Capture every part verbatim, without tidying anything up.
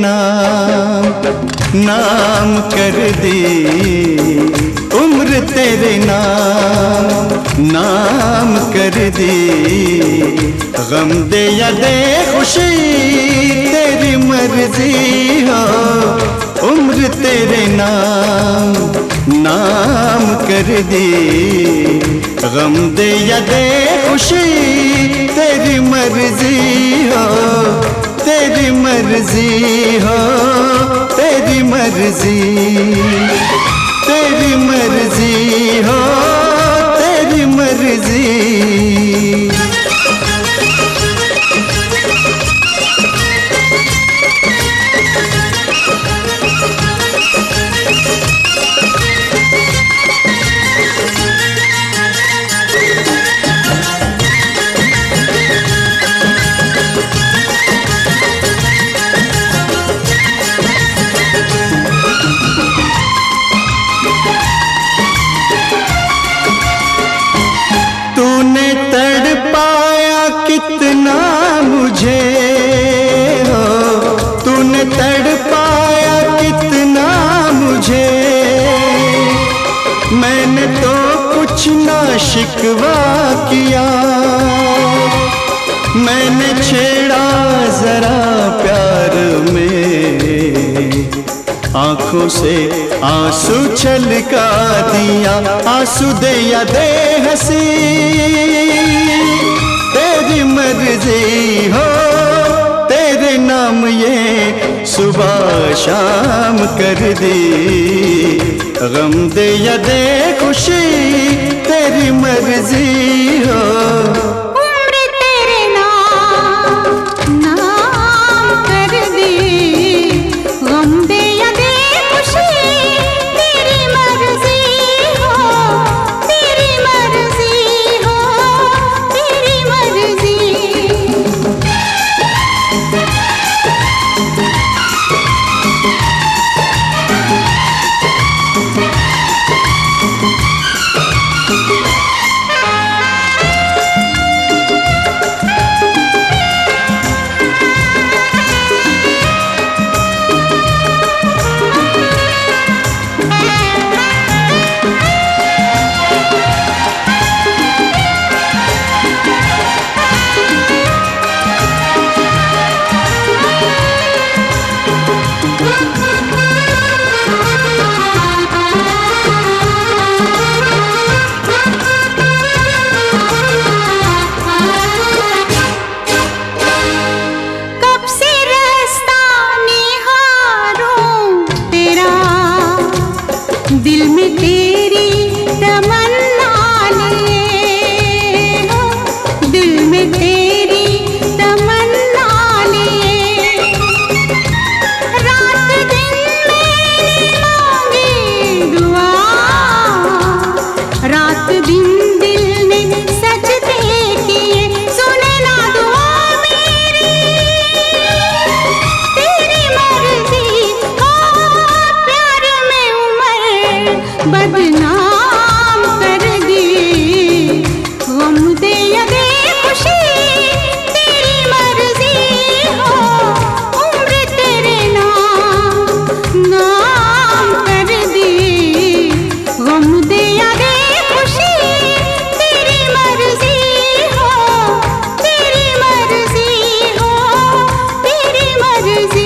नाम नाम कर दी, उम्र तेरे नाम नाम कर दी। गम दे या दे खुशी तेरी मर्जी हो, उम्र तेरे नाम नाम कर दी। गम दे या दे खुशी तेरी मर्जी हो, तेरी मर्जी हो, तेरी मर्जी, तेरी मर्जी हो, तेरी मर्जी। कितना मुझे हो तूने तड़पाया, कितना मुझे। मैंने तो कुछ ना शिकवा किया, मैंने छेड़ा जरा प्यार में। आंखों से आंसू छलका दिया, आंसू दे या दे हंसी तेरी मर्जी हो, तेरे नाम ये सुबह शाम कर दी। गम दे या दे खुशी तेरी मर्जी हो, उम्र तेरे नाम नाम कर दी। गम दे या दे खुशी तेरी मर्जी हो, तेरी मर्जी हो, तेरी मर्जी। दिल में तेरी तमन्ना लिए हो, दिल में तेरी तमन्ना लिए। रात दिन मैंने मांगी दुआ, रात दिन दिल ने सजदे किए। सुने ना दुआ मेरी, तेरी मर्जी हो, प्यार में उम्र बदनाम कर दी। गम दे या दे खुशी तेरी मर्जी हो, उम्र तेरे नाम नाम कर दी। गम दे या दे खुशी तेरी मर्जी हो, तेरी मर्जी हो, तेरी मर्जी।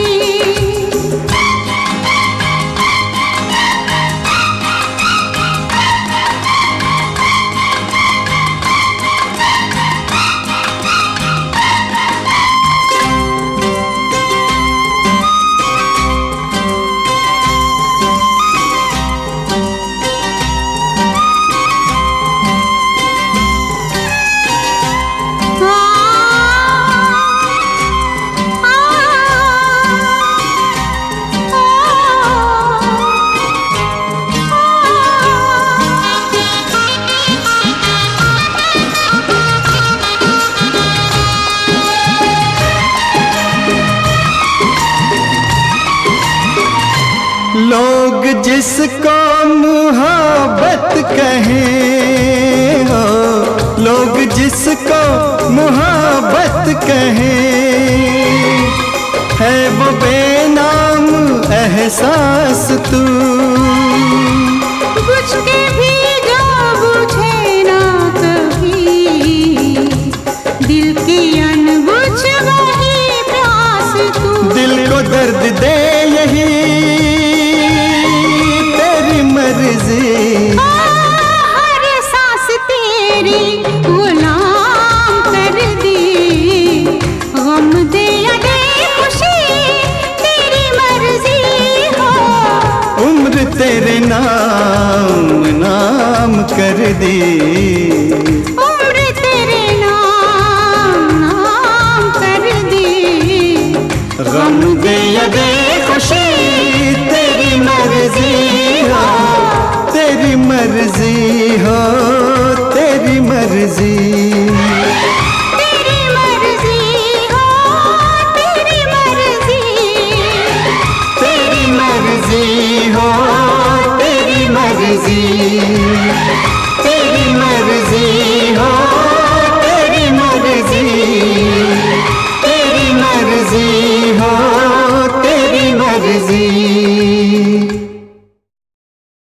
लोग जिसको मोहब्बत कहें हो, लोग जिसको मोहब्बत कहें, है वो बेना एहसास तू। बुझ के भी जो बुझे ना कभी, दिल की अनबुझ वही प्यास तू। दिल को दर्द दे यही तेरी मर्जी, हर सांस तेरी गुलाम कर दी। गम दे या दे खुशी तेरी मर्जी हो, उम्र तेरे नाम नाम कर दी। उम्र तेरे नाम नाम कर दी। गम दे या दे खुशी तेरी मर्जी हो, तेरी मर्जी हो, तेरी मर्जी। तेरी मर्जी हो, तेरी मर्जी। तेरी मर्जी हो, तेरी मर्जी। तेरी मर्जी हो, तेरी मर्जी। तेरी मर्जी हो।